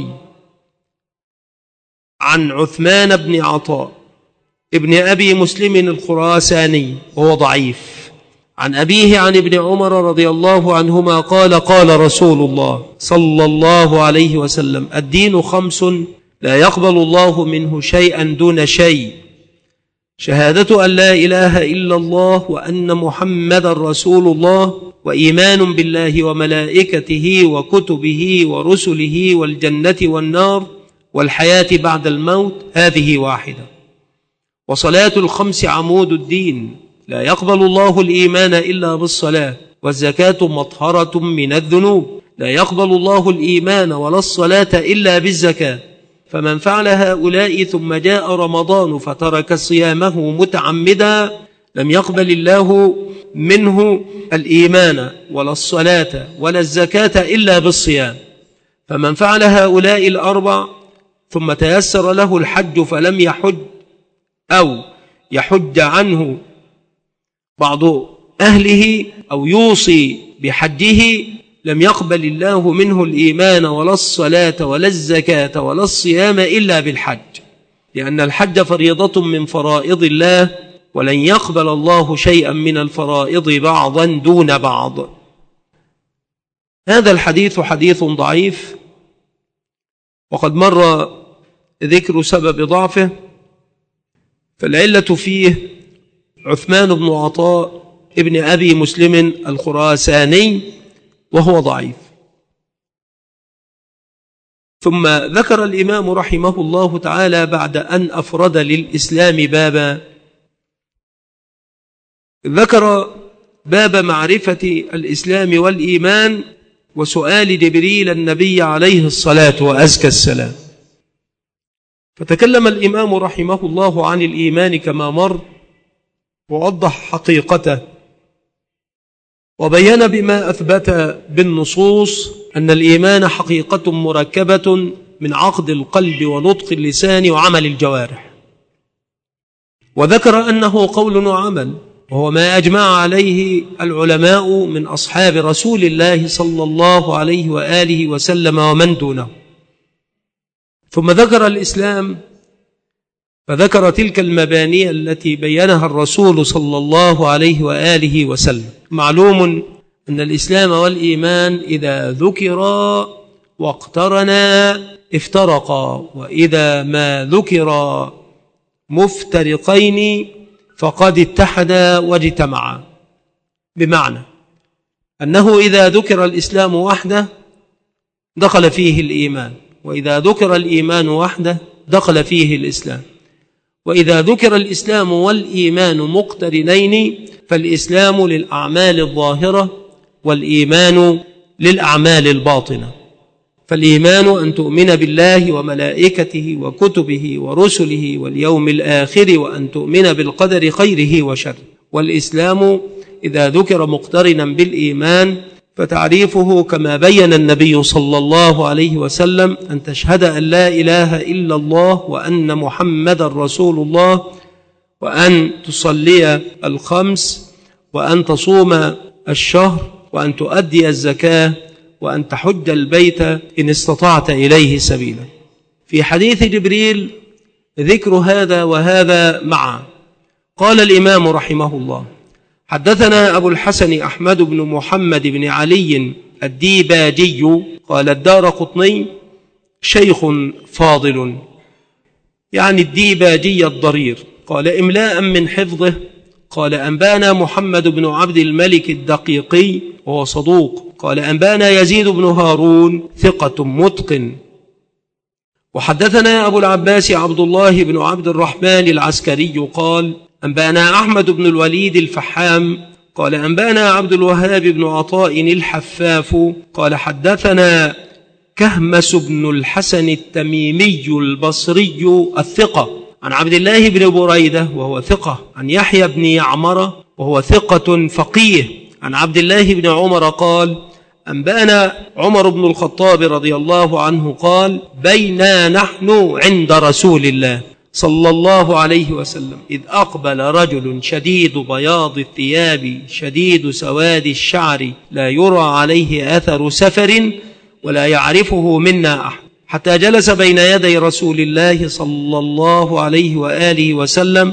عن عثمان بن عطاء ابن أبي مسلم الخراساني وهو ضعيف عن أبيه عن ابن عمر رضي الله عنهما قال قال رسول الله صلى الله عليه وسلم: الدين خمس لا يقبل الله منه شيئا دون شيء: شهادة أن لا إله إلا الله وأن محمد رسول الله، وإيمان بالله وملائكته وكتبه ورسله والجنة والنار والحياة بعد الموت، هذه واحدة. وصلاة الخمس عمود الدين، لا يقبل الله الإيمان إلا بالصلاة، والزكاة مطهرة من الذنوب، لا يقبل الله الإيمان ولا الصلاة إلا بالزكاة. فمن فعل هؤلاء ثم جاء رمضان فترك صيامه متعمدا لم يقبل الله منه الإيمان ولا الصلاة ولا الزكاة إلا بالصيام. فمن فعل هؤلاء الأربع ثم تيسر له الحج فلم يحج أو يحج عنه بعض أهله أو يوصي بحجه لم يقبل الله منه الإيمان ولا الصلاة ولا الزكاة ولا الصيام إلا بالحج، لأن الحج فريضة من فرائض الله، ولن يقبل الله شيئا من الفرائض بعضا دون بعض. هذا الحديث حديث ضعيف، وقد مر ذكر سبب ضعفه، فالعلة فيه عثمان بن عطاء ابن أبي مسلم الخراساني وهو ضعيف. ثم ذكر الإمام رحمه الله تعالى بعد أن أفرد للإسلام بابا، ذكر باب معرفة الإسلام والإيمان وسؤال جبريل النبي عليه الصلاة وأزكى السلام. فتكلم الإمام رحمه الله عن الإيمان كما مر، ووضح حقيقته، وبين بما أثبت بالنصوص أن الإيمان حقيقة مركبة من عقد القلب ونطق اللسان وعمل الجوارح، وذكر أنه قول وعمل، وهو ما أجمع عليه العلماء من أصحاب رسول الله صلى الله عليه وآله وسلم ومن دونه. ثم ذكر الإسلام، فذكر تلك المباني التي بينها الرسول صلى الله عليه وآله وسلم. معلوم أن الإسلام والإيمان إذا ذكرا واقترنا افترقا، وإذا ما ذكرا مفترقين فقد اتحدا واجتمعا، بمعنى أنه إذا ذكر الإسلام وحده دخل فيه الإيمان، وإذا ذكر الإيمان وحده دخل فيه الإسلام، وإذا ذكر الإسلام والإيمان مقترنين فالإسلام للأعمال الظاهرة والإيمان للأعمال الباطنة. فالإيمان أن تؤمن بالله وملائكته وكتبه ورسله واليوم الآخر وأن تؤمن بالقدر خيره وشره. والإسلام إذا ذكر مقترنا بالإيمان فتعريفه كما بين النبي صلى الله عليه وسلم أن تشهد أن لا إله إلا الله وأن محمد رسول الله، وأن تصلي الخمس، وأن تصوم الشهر، وأن تؤدي الزكاة، وأن تحج البيت إن استطعت إليه سبيلا. في حديث جبريل ذكر هذا وهذا معا. قال الإمام رحمه الله: حدثنا أبو الحسن أحمد بن محمد بن علي الديباجي قال الدارقطني شيخ فاضل، يعني الديباجي الضرير. قال إملاء من حفظه قال أنبانا محمد بن عبد الملك الدقيقي وهو صدوق. قال أنبانا يزيد بن هارون ثقة متقن. وحدثنا أبو العباس عبد الله بن عبد الرحمن العسكري قال أنبانا أحمد بن الوليد الفحام قال أنبانا عبد الوهاب بن عطاء الحفاف قال حدثنا كهمس بن الحسن التميمي البصري الثقة عن عبد الله بن بريدة وهو ثقة، عن يحيى بن يعمر وهو ثقة فقيه، عن عبد الله بن عمر قال أنبانا عمر بن الخطاب رضي الله عنه قال بينا نحن عند رسول الله صلى الله عليه وسلم إذ أقبل رجل شديد بياض الثياب شديد سواد الشعر لا يرى عليه أثر سفر ولا يعرفه منا أحد، حتى جلس بين يدي رسول الله صلى الله عليه وآله وسلم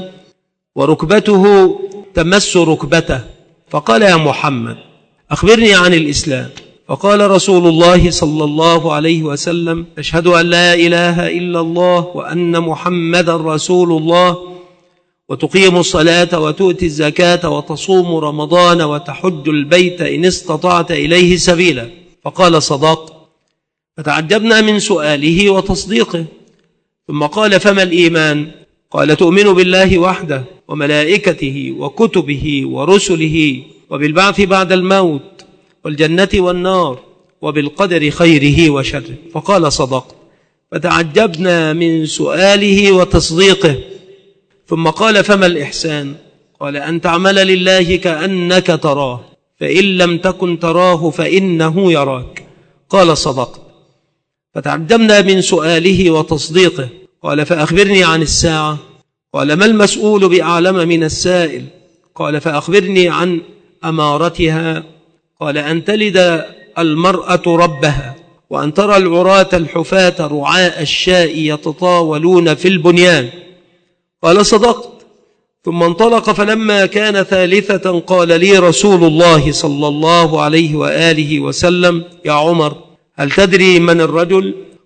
وركبته تمس ركبته، فقال يا محمد أخبرني عن الإسلام. فقال رسول الله صلى الله عليه وسلم أشهد أن لا إله إلا الله وأن محمد رسول الله، وتقيم الصلاة وتؤتي الزكاة وتصوم رمضان وتحج البيت إن استطعت إليه سبيلا. فقال صدقت. فتعجبنا من سؤاله وتصديقه. ثم قال فما الإيمان؟ قال تؤمن بالله وحده وملائكته وكتبه ورسله وبالبعث بعد الموت والجنة والنار وبالقدر خيره وشره. فقال صدقت. فتعجبنا من سؤاله وتصديقه. ثم قال فما الإحسان؟ قال أن تعمل لله كأنك تراه فإن لم تكن تراه فإنه يراك. قال صدقت. فتعجبنا من سؤاله وتصديقه. قال فأخبرني عن الساعة. قال ما المسؤول بأعلم من السائل. قال فأخبرني عن أمارتها. قال أن تلد المرأة ربها وأن ترى العراة الحفاة رعاء الشاء يتطاولون في البنيان. قال صدقت. ثم انطلق. فلما كان ثالثة قال لي رسول الله صلى الله عليه وآله وسلم يا عمر هل تدري من الرجل؟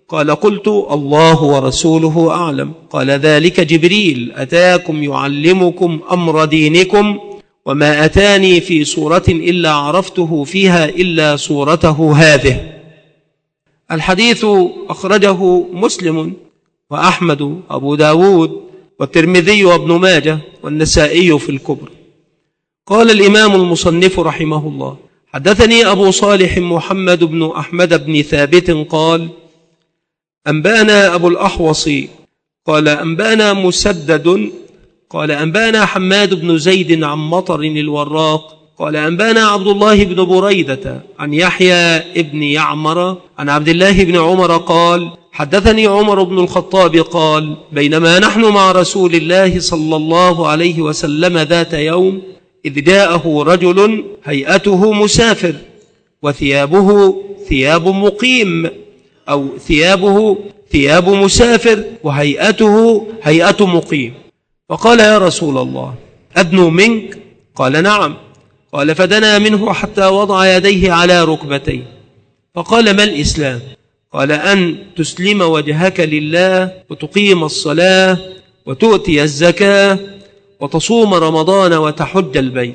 قال قلت الله ورسوله أعلم. قال ذلك جبريل أتاكم يعلمكم أمر دينكم وما أتاني في سورة إلا عرفته فيها إلا سورته هذه. الحديث أخرجه مسلم وأحمد وأبو داود والترمذي وابن ماجه والنسائي في الكبرى. قال الإمام المصنف رحمه الله حدثني أبو صالح محمد بن أحمد بن ثابت قال أنبانا أبو الأحوص قال أنبانا مسدد قال أنبانا حماد بن زيد عن مطر الوراق قال أنبانا عبد الله بن بريدة عن يحيى بن يعمر عن عبد الله بن عمر قال حدثني عمر بن الخطاب قال بينما نحن مع رسول الله صلى الله عليه وسلم ذات يوم إذ جاءه رجل هيئته مسافر وثيابه ثياب مقيم أو ثيابه ثياب مسافر وهيئته هيئة مقيم، فقال يا رسول الله أدنو منك؟ قال نعم. قال فدنا منه حتى وضع يديه على ركبتيه فقال ما الإسلام؟ قال أن تسلم وجهك لله وتقيم الصلاة وتؤتي الزكاة وتصوم رمضان وتحج البيت.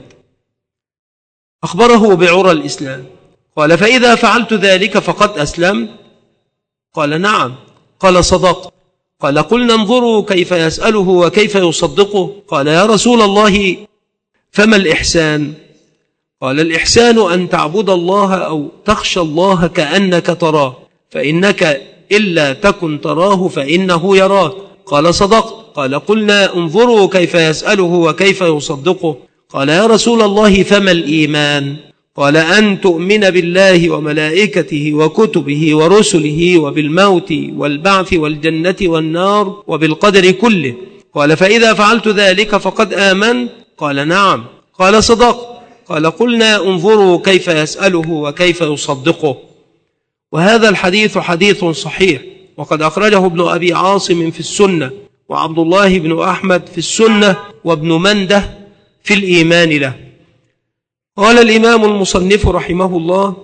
أخبره بعرى الإسلام. قال فإذا فعلت ذلك فقد أسلم؟ قال نعم. قال صدق. قال قلنا انظروا كيف يسأله وكيف يصدقه. قال يا رسول الله فما الإحسان؟ قال الإحسان أن تعبد الله أو تخشى الله كأنك تراه فإنك إلا تكن تراه فإنه يراك. قال صدق. قال قلنا انظروا كيف يسأله وكيف يصدقه. قال يا رسول الله فما الإيمان؟ قال أن تؤمن بالله وملائكته وكتبه ورسله وبالموت والبعث والجنة والنار وبالقدر كله. قال فإذا فعلت ذلك فقد آمنت؟ قال نعم. قال صدق. قال قلنا انظروا كيف يسأله وكيف يصدقه. وهذا الحديث حديث صحيح، وقد أخرجه ابن أبي عاصم في السنة وعبد الله بن أحمد في السنة وابن منده في الإيمان له. قال الإمام المصنف رحمه الله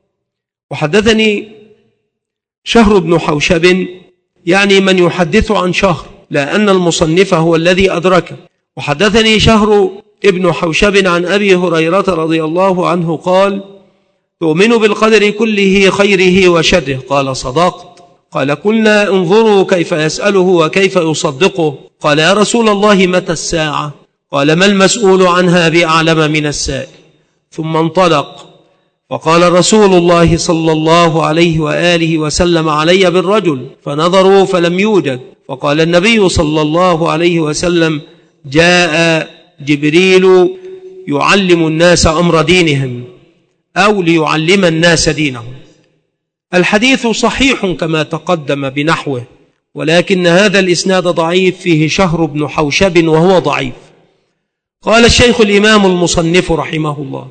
وحدثني شهر بن حوشب، يعني من يحدث عن شهر، لأن المصنف هو الذي أدركه. وحدثني شهر ابن حوشب عن أبي هريرة رضي الله عنه قال تؤمن بالقدر كله خيره وشره. قال صدقت. قال قلنا انظروا كيف يسأله وكيف يصدقه. قال يا رسول الله متى الساعة؟ قال ما المسؤول عنها بأعلم من السائل. ثم انطلق. وقال رسول الله صلى الله عليه وآله وسلم علي بالرجل، فنظروا فلم يوجد. فقال النبي صلى الله عليه وسلم جاء جبريل يعلم الناس أمر دينهم أو ليعلم الناس دينهم. الحديث صحيح كما تقدم بنحوه، ولكن هذا الإسناد ضعيف فيه شهر بن حوشب وهو ضعيف. قال الشيخ الإمام المصنف رحمه الله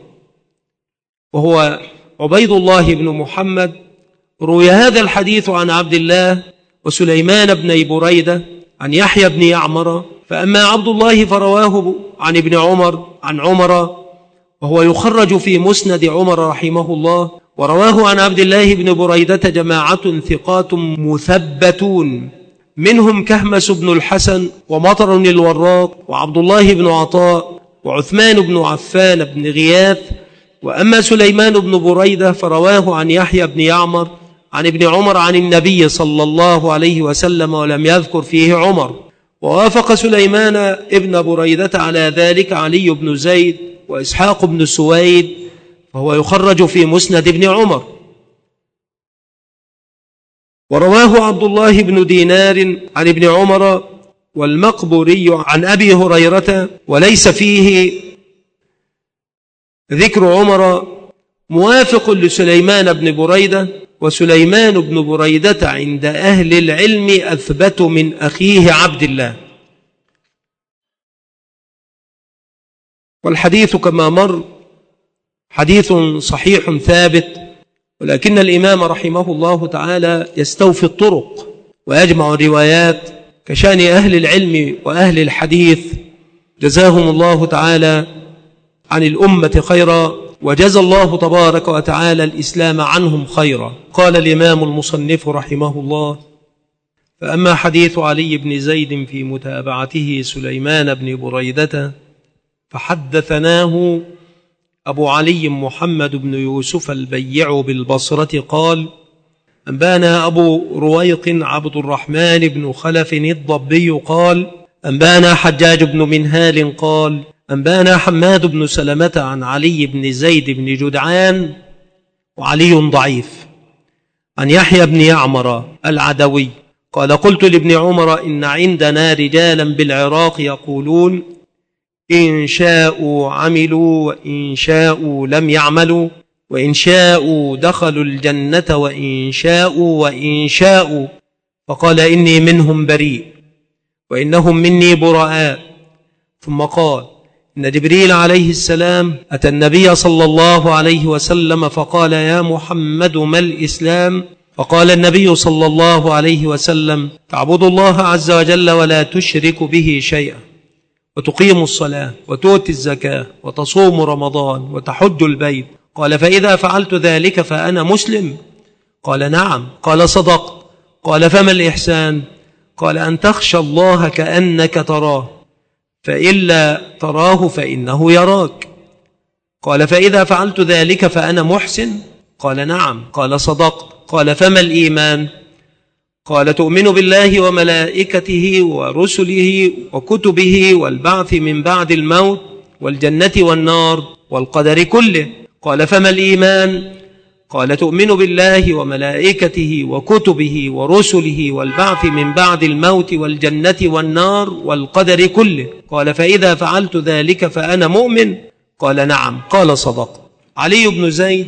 وهو عبيد الله بن محمد روي هذا الحديث عن عبد الله وسليمان بن بريدة عن يحيى بن يعمر. فأما عبد الله فرواه عن ابن عمر عن عمر وهو يخرج في مسند عمر رحمه الله، ورواه عن عبد الله بن بريدة جماعة ثقات مثبتون منهم كهمس بن الحسن ومطر الوراق وعبد الله بن عطاء وعثمان بن عفان بن غياث. وأما سليمان بن بريدة فرواه عن يحيى بن يعمر عن ابن عمر عن النبي صلى الله عليه وسلم ولم يذكر فيه عمر. ووافق سليمان ابن بريدة على ذلك علي بن زيد وإسحاق بن سويد، وهو يخرج في مسند ابن عمر. ورواه عبد الله بن دينار عن ابن عمر والمقبوري عن أبي هريرة، وليس فيه ذكر عمر، موافق لسليمان بن بريدة. وسليمان بن بريدة عند أهل العلم أثبت من أخيه عبد الله. والحديث كما مر حديث صحيح ثابت، ولكن الإمام رحمه الله تعالى يستوفي الطرق ويجمع الروايات كشأن أهل العلم وأهل الحديث، جزاهم الله تعالى عن الأمة خيرا وجزى الله تبارك وتعالى الإسلام عنهم خيرا. قال الإمام المصنف رحمه الله: فأما حديث علي بن زيد في متابعته سليمان بن بريدة فحدثناه أبو علي محمد بن يوسف البيع بالبصرة قال: أنبانا أبو رويق عبد الرحمن بن خلف الضبي قال: أنبانا حجاج بن منهال قال: أنبانا حماد بن سلمة عن علي بن زيد بن جدعان، وعلي ضعيف، عن يحيى بن يعمر العدوي قال: قلت لابن عمر: إن عندنا رجالا بالعراق يقولون إن شاءوا عملوا وإن شاءوا لم يعملوا، وإن شاءوا دخلوا الجنة وإن شاءوا وإن شاءوا، فقال: إني منهم بريء وإنهم مني براء. ثم قال: إن جبريل عليه السلام أتى النبي صلى الله عليه وسلم فقال: يا محمد ما الإسلام؟ فقال النبي صلى الله عليه وسلم: تعبد الله عز وجل ولا تشرك به شيئا، وتقيم الصلاة وتؤتي الزكاة وتصوم رمضان وتحج البيت. قال: فإذا فعلت ذلك فأنا مسلم؟ قال: نعم. قال: صدقت. قال: فما الإحسان؟ قال: أن تخشى الله كأنك تراه، فإلا تراه فإنه يراك. قال: فإذا فعلت ذلك فأنا محسن؟ قال: نعم. قال: صدقت. قال: فما الإيمان؟ قال: تؤمن بالله وملائكته ورسله وكتبه والبعث من بعد الموت والجنة والنار والقدر كله. قال: فما الإيمان؟ قال: تؤمن بالله وملائكته وكتبه ورسله والبعث من بعد الموت والجنة والنار والقدر كله. قال: فإذا فعلت ذلك فأنا مؤمن؟ قال: نعم. قال: صدق. علي بن زيد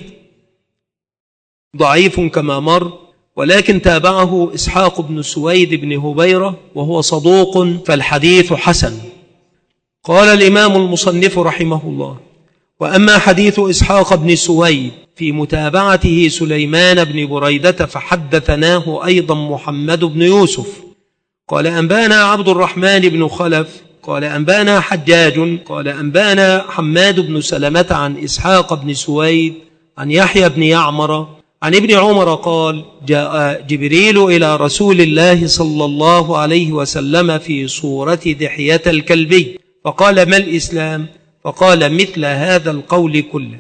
ضعيف كما مر، ولكن تابعه إسحاق بن سويد بن هبيرة وهو صدوق، فالحديث حسن. قال الإمام المصنف رحمه الله: وأما حديث إسحاق بن سويد في متابعته سليمان بن بريدة فحدثناه أيضا محمد بن يوسف قال: أنبانا عبد الرحمن بن خلف قال: أنبانا حجاج قال: أنبانا حماد بن سلمة عن إسحاق بن سويد عن يحيى بن يعمر عن ابن عمر قال: جاء جبريل إلى رسول الله صلى الله عليه وسلم في صورة دحية الكلبي فقال: ما الإسلام؟ فقال مثل هذا القول كله.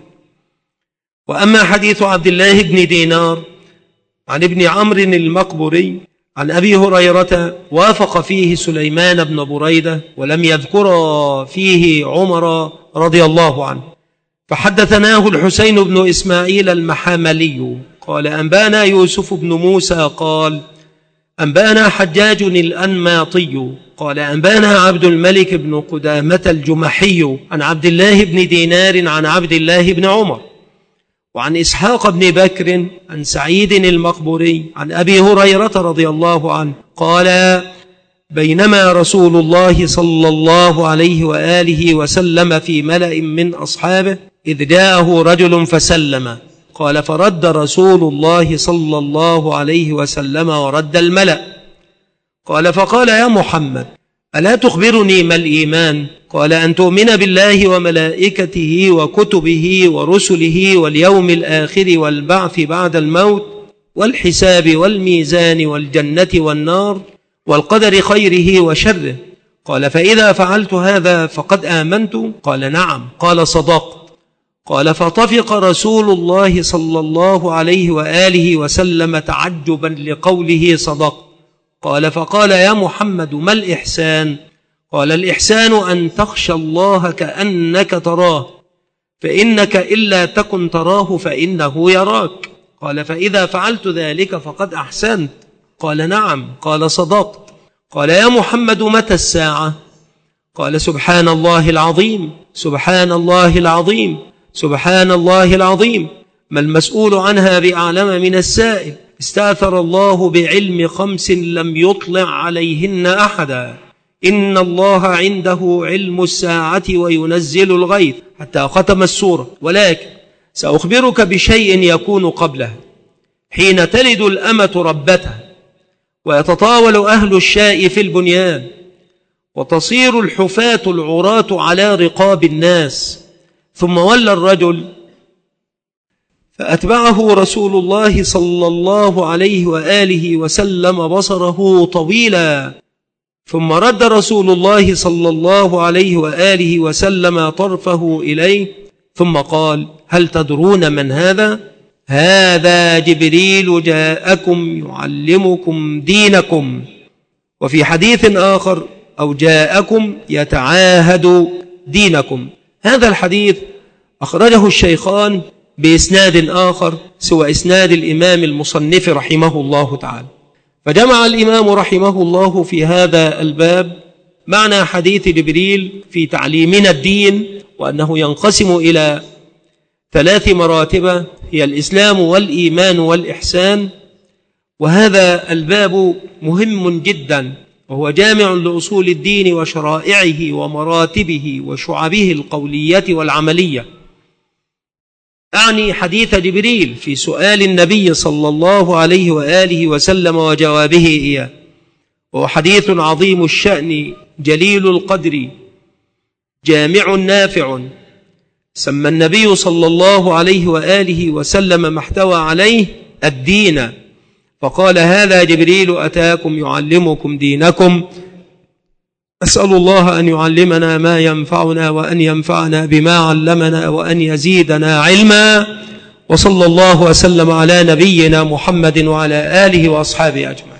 وأما حديث عبد الله بن دينار عن ابن عمرو المقبري عن أبي هريرة وافق فيه سليمان بن بريدة ولم يذكر فيه عمر رضي الله عنه. فحدثناه الحسين بن إسماعيل المحاملي قال: أنبانا يوسف بن موسى قال: أنبانا حجاج الأنماطي قال: أنبانا عبد الملك بن قدامة الجمحي عن عبد الله بن دينار عن عبد الله بن عمر وعن إسحاق بن بكر عن سعيد المقبري عن أبي هريرة رضي الله عنه قال: بينما رسول الله صلى الله عليه وآله وسلم في ملأ من أصحابه إذ جاءه رجل فسلم. قال: فرد رسول الله صلى الله عليه وسلم ورد الملأ. قال: فقال: يا محمد ألا تخبرني ما الإيمان؟ قال: أن تؤمن بالله وملائكته وكتبه ورسله واليوم الآخر والبعث بعد الموت والحساب والميزان والجنة والنار والقدر خيره وشره. قال: فإذا فعلت هذا فقد آمنت؟ قال: نعم. قال: صدقت. قال: فطفق رسول الله صلى الله عليه وآله وسلم تعجبا لقوله صدقت. قال: فقال: يا محمد ما الإحسان؟ قال: الإحسان أن تخشى الله كأنك تراه، فإنك إلا تكن تراه فإنه يراك. قال: فإذا فعلت ذلك فقد أحسنت. قال: نعم. قال: صدقت. قال: يا محمد متى الساعة؟ قال: سبحان الله العظيم، سبحان الله العظيم، سبحان الله العظيم، ما المسؤول عنها بأعلم من السائل. استأثر الله بعلم خمس لم يطلع عليهن أحدا: إن الله عنده علم الساعة وينزل الغيث، حتى ختم السورة. ولكن سأخبرك بشيء يكون قبلها: حين تلد الأمة ربتها ويتطاول أهل الشاء في البنيان وتصير الحفاة العراة على رقاب الناس، ثم ولى الرجل فأتبعه رسول الله صلى الله عليه وآله وسلم بصره طويلا، ثم رد رسول الله صلى الله عليه وآله وسلم طرفه إليه ثم قال: هل تدرون من هذا؟ هذا جبريل جاءكم يعلمكم دينكم. وفي حديث آخر: أو جاءكم يتعاهد دينكم. هذا الحديث أخرجه الشيخان بإسناد آخر سوى إسناد الإمام المصنف رحمه الله تعالى. فجمع الإمام رحمه الله في هذا الباب معنى حديث جبريل في تعليمنا الدين، وأنه ينقسم إلى ثلاث مراتب هي الإسلام والإيمان والإحسان. وهذا الباب مهم جدا، وهو جامع لأصول الدين وشرائعه ومراتبه وشعبه القولية والعملية. أعني حديث جبريل في سؤال النبي صلى الله عليه وآله وسلم وجوابه إياه، وهو حديث عظيم الشأن جليل القدر جامع نافع، سمى النبي صلى الله عليه وآله وسلم ما احتوى عليه الدين، فقال: هذا جبريل أتاكم يعلمكم دينكم. أسأل الله أن يعلمنا ما ينفعنا، وأن ينفعنا بما علمنا، وأن يزيدنا علما. وصلى الله وسلم على نبينا محمد وعلى آله وأصحابه أجمعين.